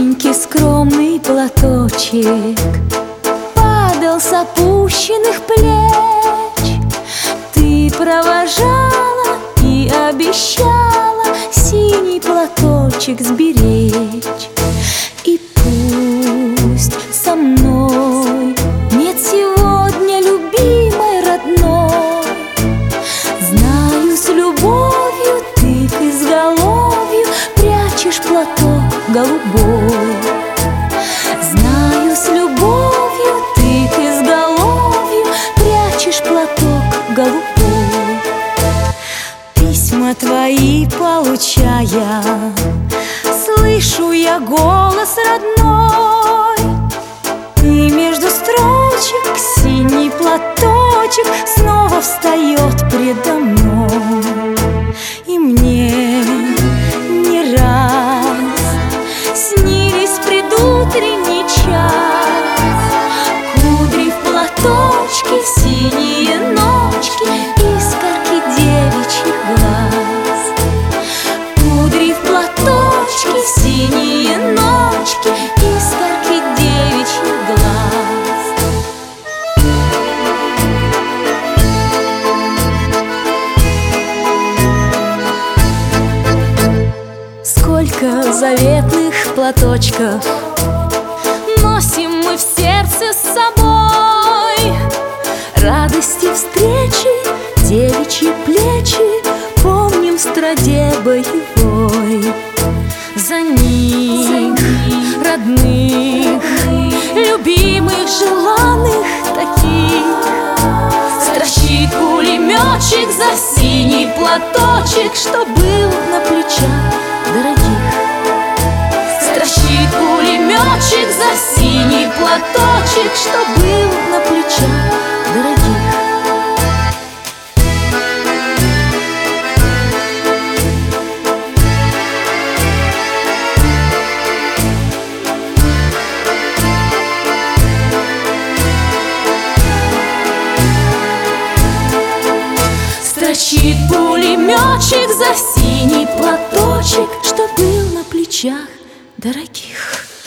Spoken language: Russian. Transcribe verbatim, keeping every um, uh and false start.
Синенький скромный платочек падал с опущенных плеч. Ты провожала и обещала синий платочек сберечь. И пусть со мной нет сегодня любимой родной, знаю, с любовью ты к изголовью прячешь платок голубой. Знаю, с любовью ты к изголовью прячешь платок голубой. Письма твои получая, слышу я голос родной, и между строчек синий платочек снова встает предо мной. И мне не раз снились предутренний час, кудри в платочке, синие ночки, искорки девичьих глаз. Кудри в платочке, синие ночки, искорки девичьих глаз. Сколько заветных платочков носим мы в сердце с собой, радости встречи, девичьи плечи помним в страде боевой. За них, родных, любимых, желанных таких, строчит пулеметчик за синий платочек, что был на плечах дорогих. Строчит пулеметчик за синий платочек, что был на плечах дорогих. Строчит пулеметчик за синий платочек, что был на плечах дорогих.